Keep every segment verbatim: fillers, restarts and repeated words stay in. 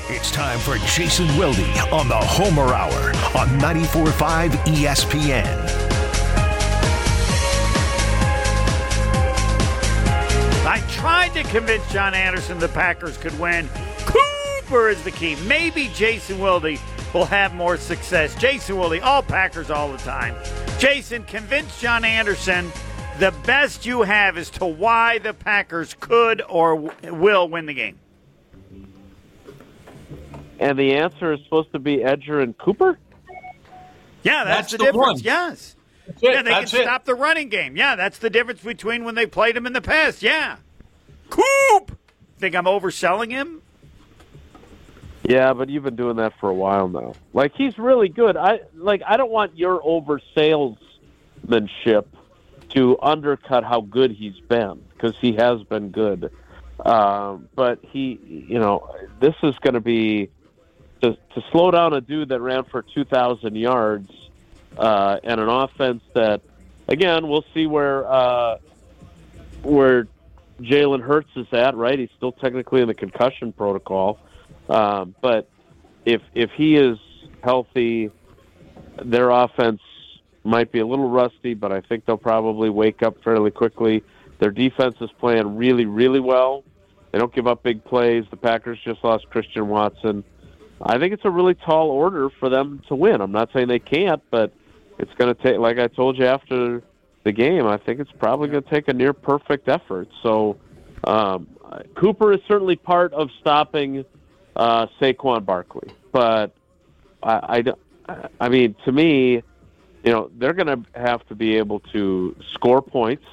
It's time for Jason Wilde on the Homer Hour on ninety-four point five E S P N. I tried to convince John Anderson the Packers could win. Cooper is the key. Maybe Jason Wilde will have more success. Jason Wilde, all Packers all the time. Jason, convince John Anderson the best you have as to why the Packers could or w- will win the game. And the answer is supposed to be Edger and Cooper? Yeah, that's, That's the, the difference. one. Yes. That's it. Yeah, they That's can it. stop the running game. Yeah, that's the difference between when they played him in the past. Yeah. Coop! Think I'm overselling him? Yeah, but you've been doing that for a while now. Like, he's really good. I like. I don't want your over-salesmanship to undercut how good he's been, because he has been good. Um, but he, you know, this is going to be to, to slow down a dude that ran for two thousand yards uh, and an offense that, again, we'll see where uh, where Jalen Hurts is at. Right, he's still technically in the concussion protocol, um, but if if he is healthy, their offense might be a little rusty, but I think they'll probably wake up fairly quickly. Their defense is playing really, really well. They don't give up big plays. The Packers just lost Christian Watson. I think it's a really tall order for them to win. I'm not saying they can't, but it's going to take, like I told you after the game, I think it's probably going to take a near perfect effort. So um, Cooper is certainly part of stopping uh, Saquon Barkley. But I, I, I mean, to me, you know, they're going to have to be able to score points.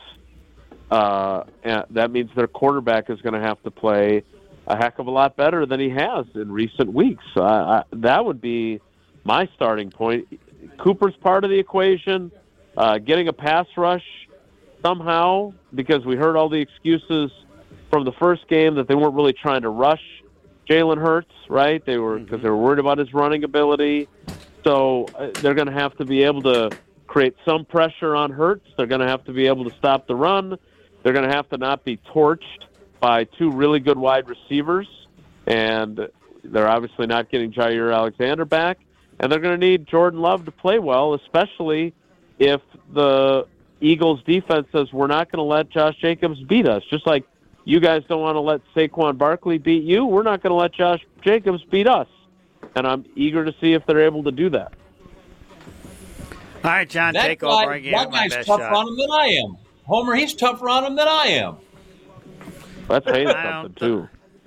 Uh, and that means their quarterback is going to have to play a heck of a lot better than he has in recent weeks. Uh, I, that would be my starting point. Cooper's part of the equation. Uh, getting a pass rush somehow, because we heard all the excuses from the first game that they weren't really trying to rush Jalen Hurts, right? They were because mm-hmm. they were worried about his running ability. So uh, they're going to have to be able to create some pressure on Hurts. They're going to have to be able to stop the run. They're going to have to not be torched by two really good wide receivers. And they're obviously not getting Jair Alexander back. And they're going to need Jordan Love to play well, especially if the Eagles' defense says, we're not going to let Josh Jacobs beat us. Just like you guys don't want to let Saquon Barkley beat you, we're not going to let Josh Jacobs beat us. And I'm eager to see if they're able to do that. All right, John, that take guy, over. I gave that my guy's best tougher shot. on him than I am. Homer, he's tougher on him than I am. That's saying something, too.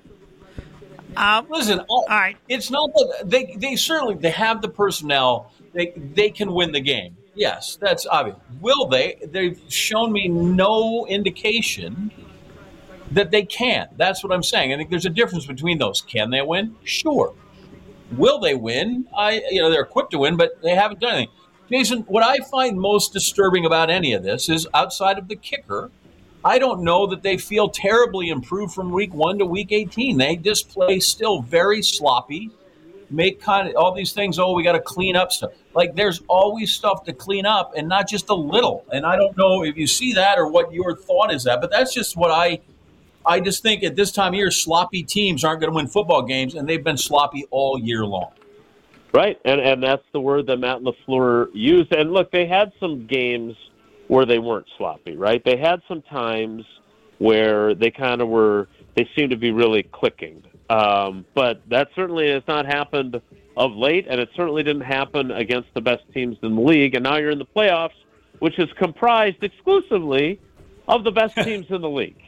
Um, Listen, all, all right. It's not that they, they certainly they have the personnel. They they can win the game. Yes, that's obvious. Will they? They've shown me no indication that they can. That's what I'm saying. I think there's a difference between those. Can they win? Sure. Will they win? I, you know, they're equipped to win, but they haven't done anything. Jason, what I find most disturbing about any of this is outside of the kicker, I don't know that they feel terribly improved from week one to week eighteen. They just play still very sloppy, make kind of all these things. Oh, we got to clean up stuff. Like there's always stuff to clean up and not just a little. And I don't know if you see that or what your thought is that, but that's just what I I just think at this time of year, sloppy teams aren't going to win football games, and they've been sloppy all year long. Right, and and that's the word that Matt LaFleur used. And look, they had some games where they weren't sloppy, right? They had some times where they kind of were, they seemed to be really clicking. Um, but that certainly has not happened of late, and it certainly didn't happen against the best teams in the league. And now you're in the playoffs, which is comprised exclusively of the best teams in the league.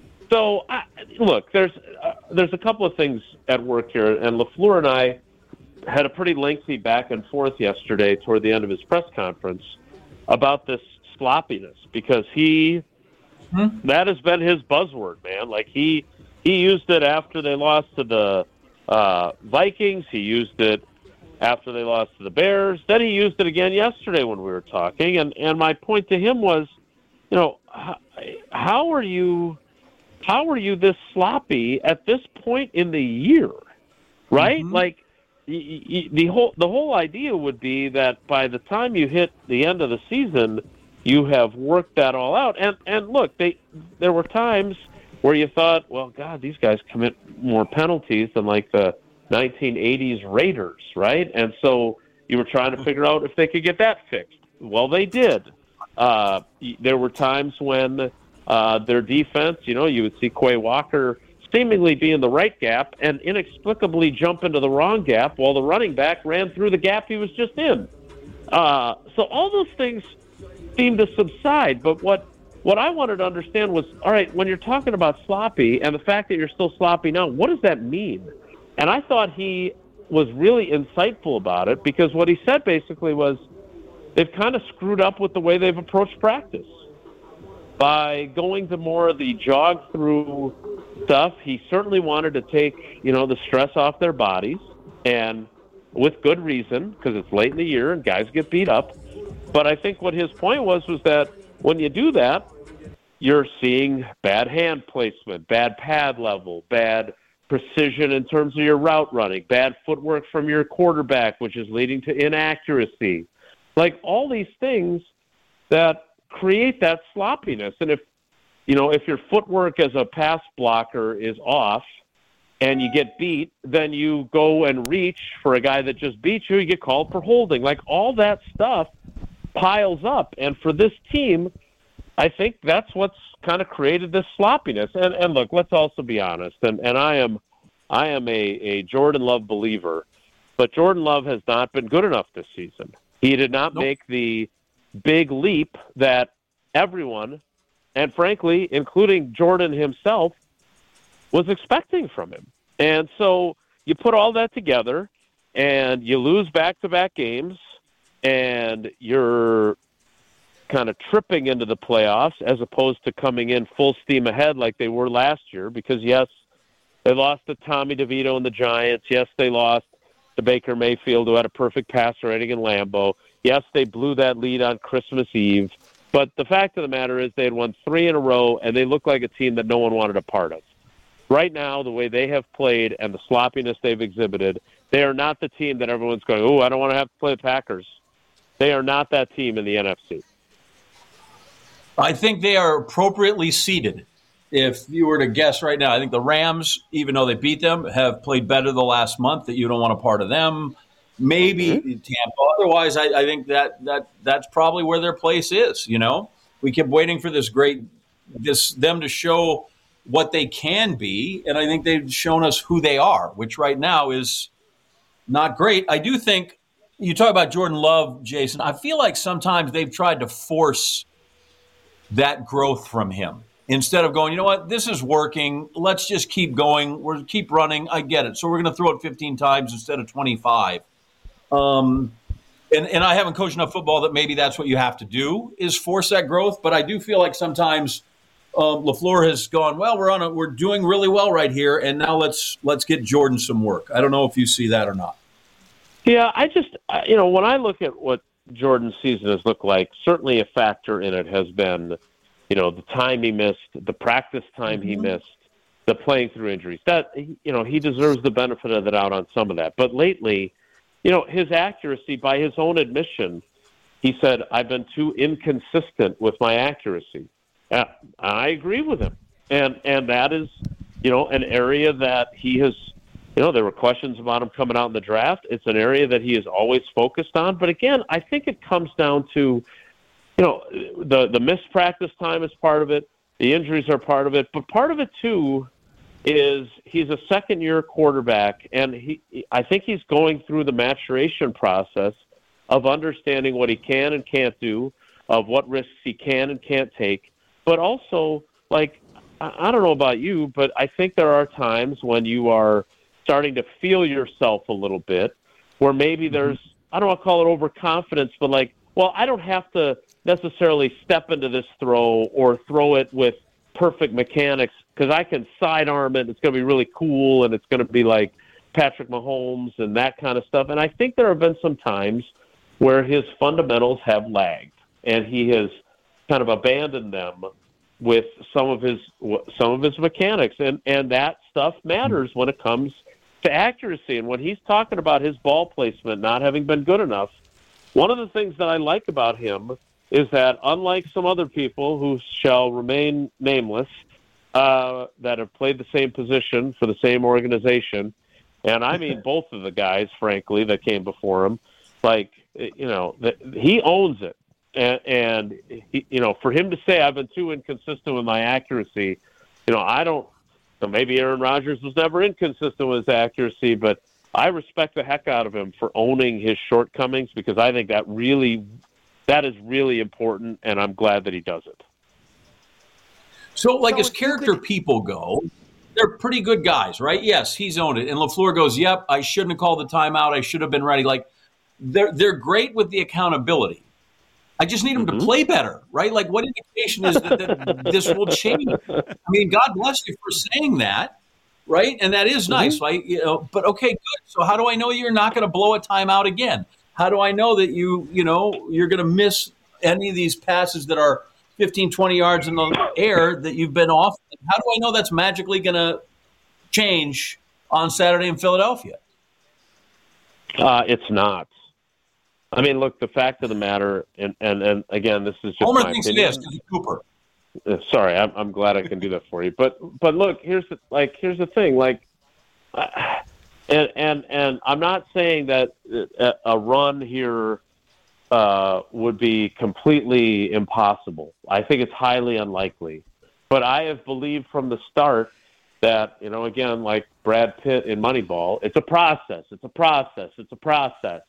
So, I, look, there's uh, there's a couple of things at work here, and LaFleur and I had a pretty lengthy back and forth yesterday toward the end of his press conference about this sloppiness, because he hmm? that has been his buzzword, man. Like he he used it after they lost to the uh, Vikings. He used it after they lost to the Bears. Then he used it again yesterday when we were talking. And, and my point to him was, you know, how, how are you how are you this sloppy at this point in the year, right? Mm-hmm. Like y- y- the whole the whole idea would be that by the time you hit the end of the season, you have worked that all out. And and look, they there were times where you thought, well, God, these guys commit more penalties than like the nineteen eighties Raiders, right? And so you were trying to figure out if they could get that fixed. Well, they did. Uh, there were times when uh, their defense, you know, you would see Quay Walker seemingly be in the right gap and inexplicably jump into the wrong gap while the running back ran through the gap he was just in. Uh, so all those things seem to subside. But what, what I wanted to understand was, all right, when you're talking about sloppy and the fact that you're still sloppy now, what does that mean? And I thought he was really insightful about it, because what he said basically was they've kind of screwed up with the way they've approached practice. By going to more of the jog-through stuff, he certainly wanted to take, you know, the stress off their bodies, and with good reason, because it's late in the year and guys get beat up. But I think what his point was was that when you do that, you're seeing bad hand placement, bad pad level, bad precision in terms of your route running, bad footwork from your quarterback, which is leading to inaccuracy. Like all these things that create that sloppiness. And if, you know, if your footwork as a pass blocker is off and you get beat, then you go and reach for a guy that just beat you, you get called for holding. Like all that stuff piles up. And for this team, I think that's what's kind of created this sloppiness. And and look, let's also be honest. And and I am I am a, a Jordan Love believer, but Jordan Love has not been good enough this season. He did not nope. make the big leap that everyone, and frankly, including Jordan himself, was expecting from him. And so you put all that together, and you lose back-to-back games, and you're kind of tripping into the playoffs as opposed to coming in full steam ahead like they were last year, because, yes, they lost to Tommy DeVito and the Giants. Yes, they lost to Baker Mayfield, who had a perfect passer rating in Lambeau. Yes, they blew that lead on Christmas Eve. But the fact of the matter is they had won three in a row, and they look like a team that no one wanted a part of. Right now, the way they have played and the sloppiness they've exhibited, they are not the team that everyone's going, oh, I don't want to have to play the Packers. They are not that team in the N F C. I think they are appropriately seeded. If you were to guess right now, I think the Rams, even though they beat them, have played better the last month, that you don't want a part of them. Maybe mm-hmm. Tampa. Otherwise, I, I think that, that that's probably where their place is, you know? We kept waiting for this great this them to show what they can be, and I think they've shown us who they are, which right now is not great. I do think, you talk about Jordan Love, Jason, I feel like sometimes they've tried to force that growth from him. Instead of going, you know what, this is working, let's just keep going, we'll keep running, I get it. So we're going to throw it fifteen times instead of twenty-five. Um, and, and I haven't coached enough football that maybe that's what you have to do, is force that growth. But I do feel like sometimes um, LaFleur has gone, well, we're on a, we're doing really well right here, and now let's let's get Jordan some work. I don't know if you see that or not. Yeah, I just, you know, when I look at what Jordan's season has looked like, certainly a factor in it has been, you know, the time he missed, the practice time mm-hmm. he missed, the playing through injuries. That, you know, he deserves the benefit of the doubt on some of that. But lately, you know, his accuracy, by his own admission, he said, I've been too inconsistent with my accuracy. Uh, I agree with him. And and that is, you know, an area that he has, you know, there were questions about him coming out in the draft. It's an area that he is always focused on. But again, I think it comes down to, you know, the, the missed practice time is part of it. The injuries are part of it. But part of it, too, is he's a second-year quarterback, and he I think he's going through the maturation process of understanding what he can and can't do, of what risks he can and can't take. But also, like, I don't know about you, but I think there are times when you are starting to feel yourself a little bit, where maybe there's, I don't want to call it overconfidence, but like, well, I don't have to necessarily step into this throw or throw it with perfect mechanics because I can sidearm it. It's going to be really cool, and it's going to be like Patrick Mahomes and that kind of stuff. And I think there have been some times where his fundamentals have lagged, and he has kind of abandoned them with some of his some of his mechanics, and and that stuff matters when it comes to accuracy. And when he's talking about his ball placement not having been good enough, one of the things that I like about him is that, unlike some other people who shall remain nameless, uh, that have played the same position for the same organization, and I mean both of the guys, frankly, that came before him. Like, you know, the, he owns it. And, and he, you know, for him to say I've been too inconsistent with my accuracy, you know, I don't. So maybe Aaron Rodgers was never inconsistent with his accuracy, but I respect the heck out of him for owning his shortcomings, because I think that really, that is really important, and I'm glad that he does it. So, like, So as if you character could- people go, they're pretty good guys, right? Yes, he's owned it. And LaFleur goes, yep, I shouldn't have called the timeout. I should have been ready. Like, they're they're great with the accountability. I just need them Mm-hmm. to play better, right? Like, what indication is that, that this will change? I mean, God bless you for saying that, right? And that is nice, Mm-hmm. right? You know, but okay, good. So how do I know you're not going to blow a timeout again? How do I know that you, you know, you're going to miss any of these passes that are fifteen, twenty yards in the air that you've been off? How do I know that's magically going to change on Saturday in Philadelphia? Uh, it's not. I mean, look, the fact of the matter, and, and, and again, this is just Homer my thinks opinion. it is because of Cooper. Uh, Sorry, I'm, I'm glad I can do that for you. But but look, here's the, like here's the thing, like, uh, and and and I'm not saying that a, a run here uh, would be completely impossible. I think it's highly unlikely. But I have believed from the start that, you know, again, like Brad Pitt in Moneyball, it's a process. It's a process. It's a process.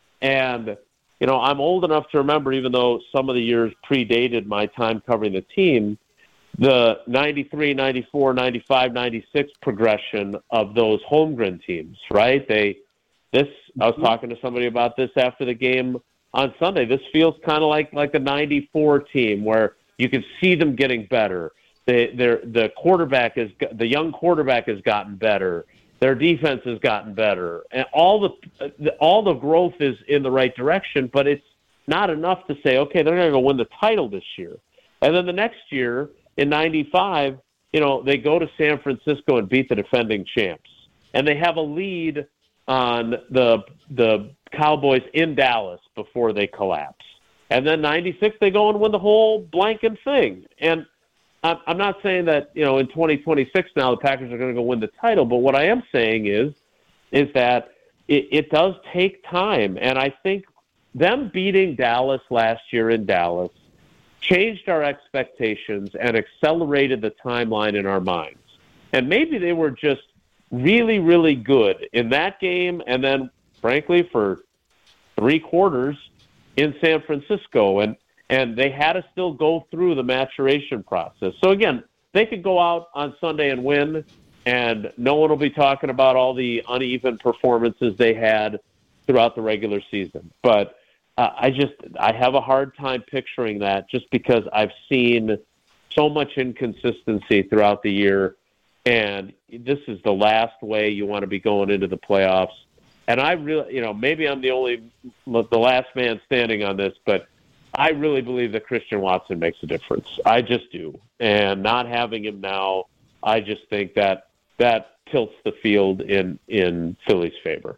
And, you know, I'm old enough to remember, even though some of the years predated my time covering the team, the ninety-three, ninety-four, ninety-five, ninety-six progression of those Holmgren teams, right? They, this, I was talking to somebody about this after the game on Sunday. This feels kind of like, like the ninety-four team where you can see them getting better. They, they're, the quarterback is, the young quarterback has gotten better. Their defense has gotten better, and all the all the growth is in the right direction. But it's not enough to say, okay, they're going to go win the title this year. And then the next year in ninety-five, you know, they go to San Francisco and beat the defending champs, and they have a lead on the the Cowboys in Dallas before they collapse. And then ninety-six, they go and win the whole blanking thing. And I'm not saying that, you know, in twenty twenty-six now the Packers are going to go win the title, but what I am saying is is that it, it does take time. And I think them beating Dallas last year in Dallas changed our expectations and accelerated the timeline in our minds. And maybe they were just really, really good in that game and then, frankly, for three quarters in San Francisco. And And they had to still go through the maturation process. So, again, they could go out on Sunday and win, and no one will be talking about all the uneven performances they had throughout the regular season. But uh, I just I have a hard time picturing that just because I've seen so much inconsistency throughout the year, and this is the last way you want to be going into the playoffs. And I really, you know, maybe I'm the only, the last man standing on this, but I really believe that Christian Watson makes a difference. I just do. And not having him now, I just think that that tilts the field in, in Philly's favor.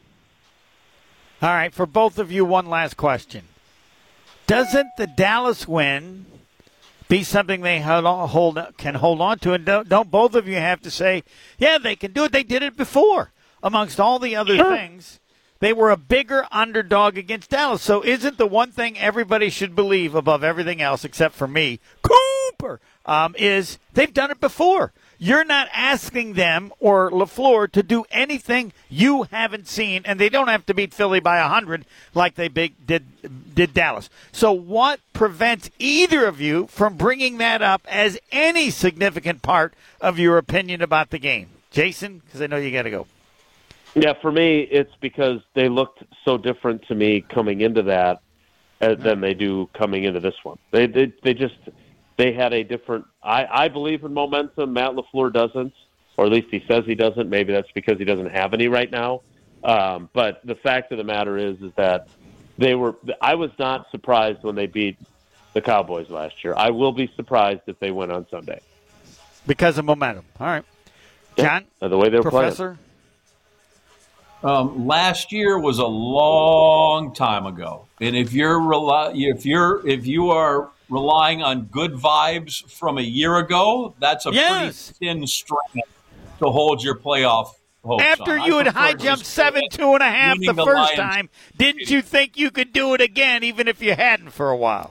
All right, for both of you, one last question. Doesn't the Dallas win be something they hold, hold can hold on to? And don't, don't both of you have to say, yeah, they can do it. They did it before. Amongst all the other Sure. things, they were a bigger underdog against Dallas. So isn't the one thing everybody should believe above everything else, except for me, Cooper, um, is they've done it before. You're not asking them or LaFleur to do anything you haven't seen, and they don't have to beat Philly by one hundred like they big, did did Dallas. So what prevents either of you from bringing that up as any significant part of your opinion about the game? Jason, because I know you got to go. Yeah, for me, it's because they looked so different to me coming into that uh, than they do coming into this one. They they, they just they had a different. I, I believe in momentum. Matt LaFleur doesn't, or at least he says he doesn't. Maybe that's because he doesn't have any right now. Um, but the fact of the matter is, is that they were. I was not surprised when they beat the Cowboys last year. I will be surprised if they win on Sunday Because of momentum. All right, John, uh, the way they were Professor. playing. Um, last year was a long time ago, and if you're rely, if you're if you are relying on good vibes from a year ago, that's a Yes. pretty thin string to hold your playoff hopes After on. you I had high prefer jumped just seven, two and a half the winning the first Lions. time, didn't you think you could do it again, even if you hadn't for a while?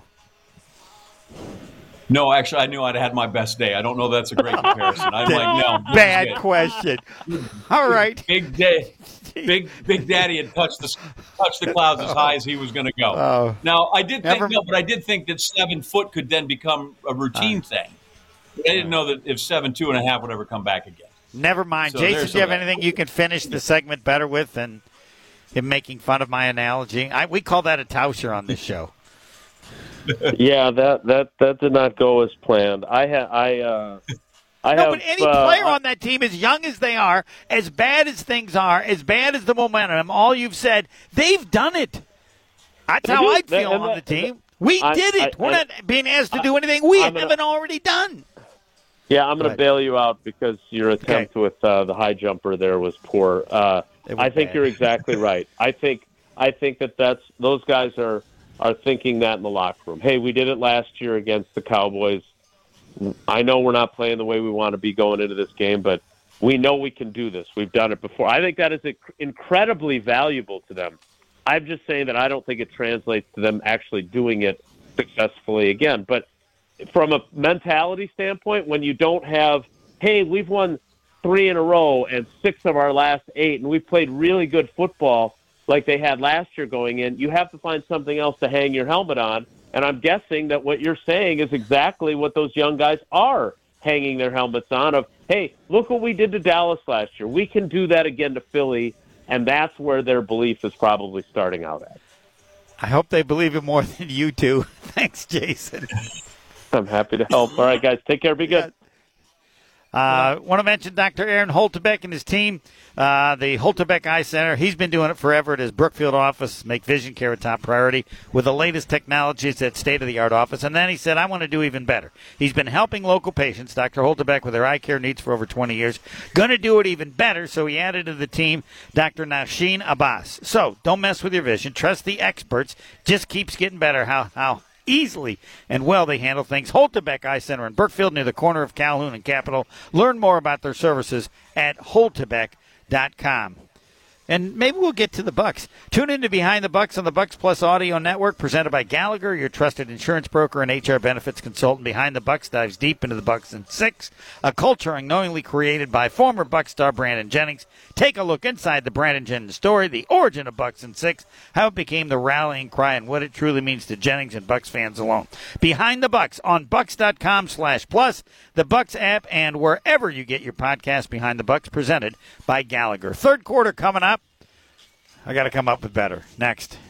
No, actually, I knew I'd had my best day. I don't know that's a great comparison. I'm like, no. this is Bad it. question. All right. Big day. Big Big Daddy had touched the touched the clouds as high as he was going to go. Oh. Now I did think Never- no, but I did think that seven foot could then become a routine thing. I didn't know that if seven two and a half would ever come back again. Never mind. So Jason, there's do you have some- anything you can finish the segment better with than him making fun of my analogy? I, we call that a Tauscher on this show. Yeah, that, that, that did not go as planned. I ha- I uh, I No, have, but any uh, player on that team, as young as they are, as bad as things are, as bad as the momentum, all you've said, they've done it. That's They how do. I feel They- on the and team. We I- did it. I- We're I- not being asked to do anything we I'm gonna- haven't already done. Yeah, I'm going Go to bail you out because your attempt Okay. with uh, the high jumper there was poor. Uh, It was I think bad. you're exactly right. I think I think that that's those guys are are thinking that in the locker room. Hey, we did it last year against the Cowboys. I know we're not playing the way we want to be going into this game, but we know we can do this. We've done it before. I think that is inc- incredibly valuable to them. I'm just saying that I don't think it translates to them actually doing it successfully again. But from a mentality standpoint, when you don't have, hey, we've won three in a row and six of our last eight, and we've played really good football like they had last year going in, you have to find something else to hang your helmet on. And I'm guessing that what you're saying is exactly what those young guys are hanging their helmets on of, hey, look what we did to Dallas last year. We can do that again to Philly, and that's where their belief is probably starting out at. I hope they believe it more than you do. Thanks, Jason. I'm happy to help. All right, guys, take care. Be good. Uh, want to mention Doctor Aaron Holtebeck and his team, uh, the Holtebeck Eye Center. He's been doing it forever at his Brookfield office, make vision care a top priority with the latest technologies at state-of-the-art office. And then he said, I want to do even better. He's been helping local patients, Doctor Holtebeck, with their eye care needs for over twenty years. Going to do it even better, so he added to the team Doctor Nashin Abbas. So don't mess with your vision. Trust the experts. Just keeps getting better. How how easily and well they handle things. Holtebeck Eye Center in Brookfield near the corner of Calhoun and Capitol. Learn more about their services at holtebeck dot com. And maybe we'll get to the Bucks. Tune in to Behind the Bucks on the Bucks Plus Audio Network, presented by Gallagher, your trusted insurance broker and H R benefits consultant. Behind the Bucks dives deep into the Bucks in six, a culture unknowingly created by former Bucks star Brandon Jennings. Take a look inside the Brandon Jennings story, the origin of Bucks in six, how it became the rallying cry, and what it truly means to Jennings and Bucks fans alone. Behind the Bucks on bucks dot com slash plus, the Bucks app, and wherever you get your podcast. Behind the Bucks, presented by Gallagher. Third quarter coming up. I got to come up with better. Next.